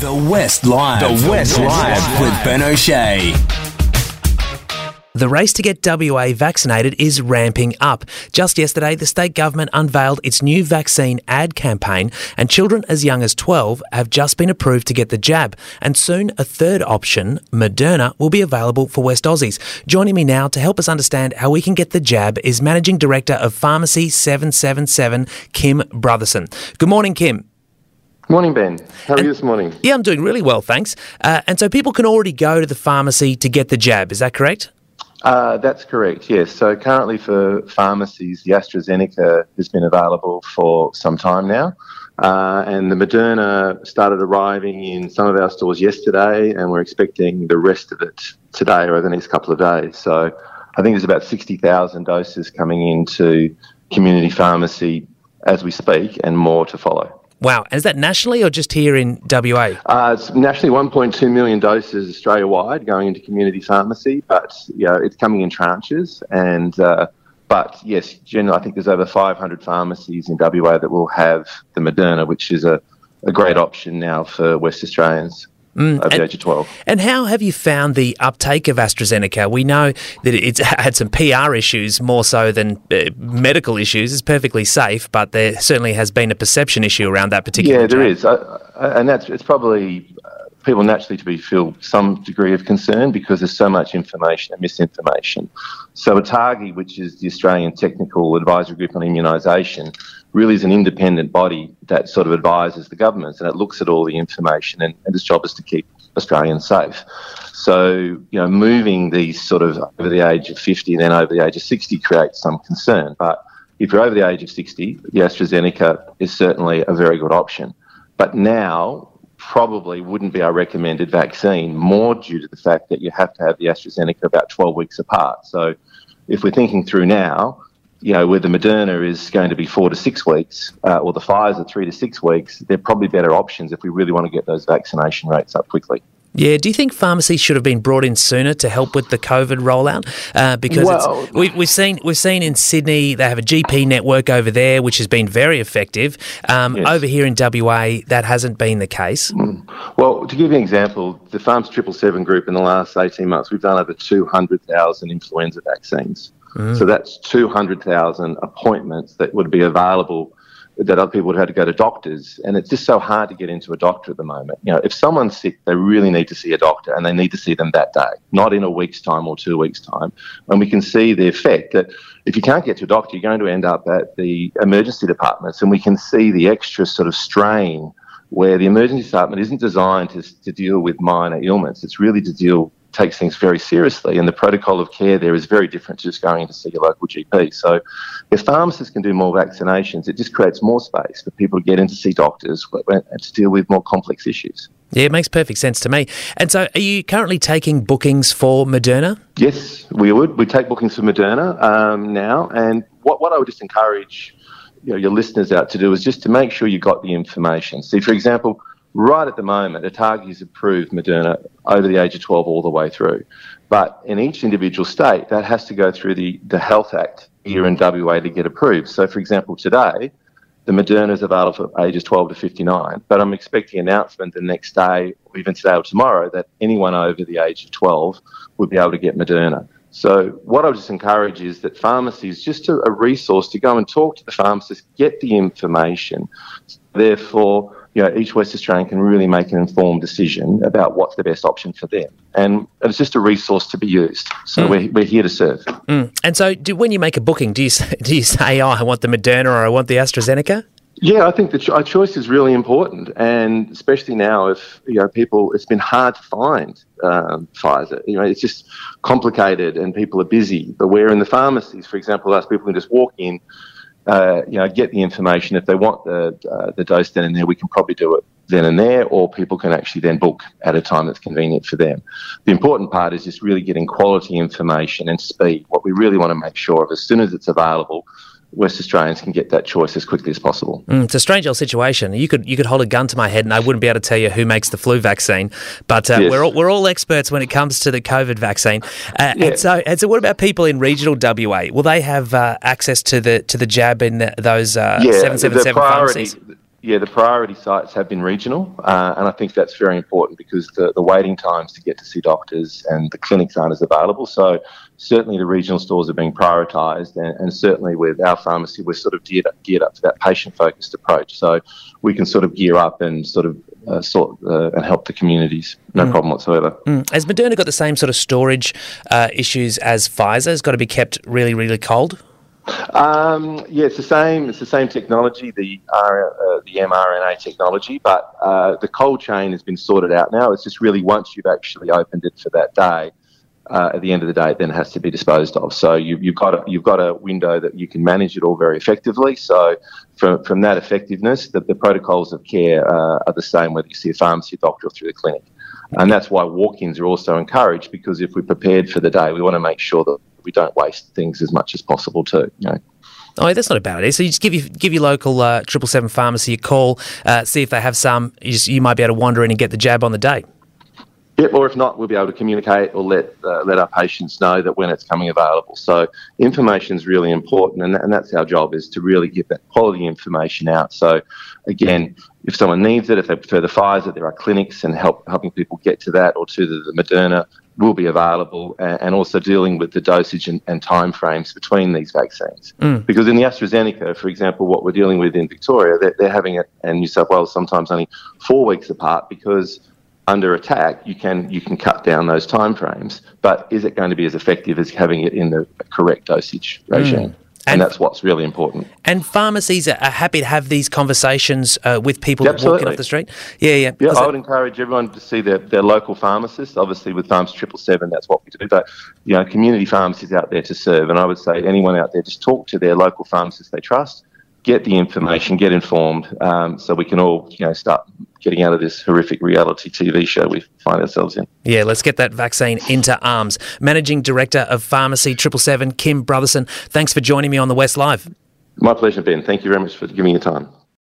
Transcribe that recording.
The West Live. The West Live with Ben O'Shea. The race to get WA vaccinated is ramping up. Just yesterday, the state government unveiled its new vaccine ad campaign, and children as young as 12 have just been approved to get the jab. And soon, a third option, Moderna, will be available for West Aussies. Joining me now to help us understand how we can get the jab is Managing Director of Pharmacy 777, Kim Brotherson. Good morning, Kim. Morning, Ben. How are you this morning? Yeah, I'm doing really well, thanks. And so people can already go to the pharmacy to get the jab, is that correct? That's correct, yes. So currently for pharmacies, the AstraZeneca has been available for some time now. And the Moderna started arriving in some of our stores yesterday, and we're expecting the rest of it today or over the next couple of days. So I think there's about 60,000 doses coming into community pharmacy as we speak, and more to follow. Wow. And is that nationally or just here in WA? It's nationally 1.2 million doses Australia-wide going into community pharmacy, but it's coming in tranches. And but yes, generally, I think there's over 500 pharmacies in WA that will have the Moderna, which is a great option now for West Australians. Over the age of 12. And how have you found the uptake of AstraZeneca? We know that it's had some PR issues more so than medical issues. It's perfectly safe, but there certainly has been a perception issue around that particular Yeah, there is. And it's probably people naturally feel some degree of concern because there's so much information and misinformation. So ATAGI, which is the Australian Technical Advisory Group on Immunisation, really is an independent body that sort of advises the governments, and it looks at all the information, and its job is to keep Australians safe. So, moving these sort of over the age of 50 and then over the age of 60 creates some concern. But if you're over the age of 60, the AstraZeneca is certainly a very good option. But now probably wouldn't be our recommended vaccine, more due to the fact that you have to have the AstraZeneca about 12 weeks apart. So if we're thinking through now, where the Moderna is going to be 4 to 6 weeks, or the Pfizer 3 to 6 weeks, they're probably better options if we really want to get those vaccination rates up quickly. Yeah, do you think pharmacies should have been brought in sooner to help with the COVID rollout? Because we've seen in Sydney they have a GP network over there, which has been very effective. Yes. Over here in WA, that hasn't been the case. Well, to give you an example, the Pharms 777 group in the last 18 months, we've done over 200,000 influenza vaccines. So that's 200,000 appointments that would be available that other people would have to go to doctors, and it's just so hard to get into a doctor at the moment. If someone's sick, they really need to see a doctor, and they need to see them that day, not in a week's time or 2 weeks' time. And we can see the effect that if you can't get to a doctor, you're going to end up at the emergency departments, and we can see the extra sort of strain where the emergency department isn't designed to deal with minor ailments. It's really to takes things very seriously, and the protocol of care there is very different to just going to see your local GP. So if pharmacists can do more vaccinations, it just creates more space for people to get in to see doctors and to deal with more complex issues. Yeah, it makes perfect sense to me. And so are you currently taking bookings for Moderna? Yes, we would. We take bookings for Moderna now, and what I would just encourage your listeners out to do is just to make sure you got the information. See, for example, right at the moment, ATAGI has approved Moderna over the age of 12 all the way through. But in each individual state, that has to go through the Health Act here in WA to get approved. So, for example, today, the Moderna is available for ages 12 to 59, but I'm expecting an announcement the next day, or even today or tomorrow, that anyone over the age of 12 would be able to get Moderna. So what I would just encourage is that pharmacies, just a resource to go and talk to the pharmacist, get the information. Therefore, each West Australian can really make an informed decision about what's the best option for them. And it's just a resource to be used. So we're here to serve. And so when you make a booking, do you say, I want the Moderna or I want the AstraZeneca? Yeah, I think the choice is really important, and especially now if people, it's been hard to find Pfizer. It's just complicated and people are busy. But where in the pharmacies, for example, us people can just walk in, get the information. If they want the dose then and there, we can probably do it then and there, or people can actually then book at a time that's convenient for them. The important part is just really getting quality information and speed. What we really want to make sure of, as soon as it's available, West Australians can get that choice as quickly as possible. It's a strange old situation. You could hold a gun to my head and I wouldn't be able to tell you who makes the flu vaccine, but yes. we're all experts when it comes to the COVID vaccine. And so what about people in regional WA? Will they have access to the jab in those 777 pharmacies? the priority sites have been regional, and I think that's very important because the waiting times to get to see doctors and the clinics aren't as available. So certainly the regional stores are being prioritised, and certainly with our pharmacy, we're sort of geared up for that patient-focused approach. So we can sort of gear up and sort of and help the communities. No problem whatsoever. Has Moderna got the same sort of storage issues as Pfizer? It's got to be kept really, really cold? It's the same. It's the same technology, the mRNA technology, but the cold chain has been sorted out now. It's just really once you've actually opened it for that day, at the end of the day, it then has to be disposed of. So you've got a window that you can manage it all very effectively. So from that effectiveness, the protocols of care are the same whether you see a pharmacy, doctor, or through the clinic. And that's why walk-ins are also encouraged, because if we're prepared for the day, we want to make sure that we don't waste things as much as possible too. Oh, that's not a bad idea. So you just give your local 777 pharmacy a call, see if they have some. You might be able to wander in and get the jab on the day. Yep, or if not, we'll be able to communicate or let our patients know that when it's coming available. So information is really important, and that's our job, is to really get that quality information out. So again, if someone needs it, if they prefer the Pfizer, there are clinics and helping people get to that, or to the Moderna will be available, and also dealing with the dosage and time frames between these vaccines. Because in the AstraZeneca, for example, what we're dealing with in Victoria, they're having it, and New South Wales sometimes only 4 weeks apart, because under attack, you can cut down those time frames, but is it going to be as effective as having it in the correct dosage regime? And that's what's really important. And pharmacies are happy to have these conversations with people walking off the street? Yeah, I would encourage everyone to see their local pharmacist. Obviously, with Pharmacy 777, that's what we do. But, community pharmacies out there to serve. And I would say anyone out there, just talk to their local pharmacist they trust, get the information, get informed, so we can all, start getting out of this horrific reality TV show we find ourselves in. Yeah, let's get that vaccine into arms. Managing Director of Pharmacy 777, Kim Brotherson, thanks for joining me on The West Live. My pleasure, Ben. Thank you very much for giving me your time.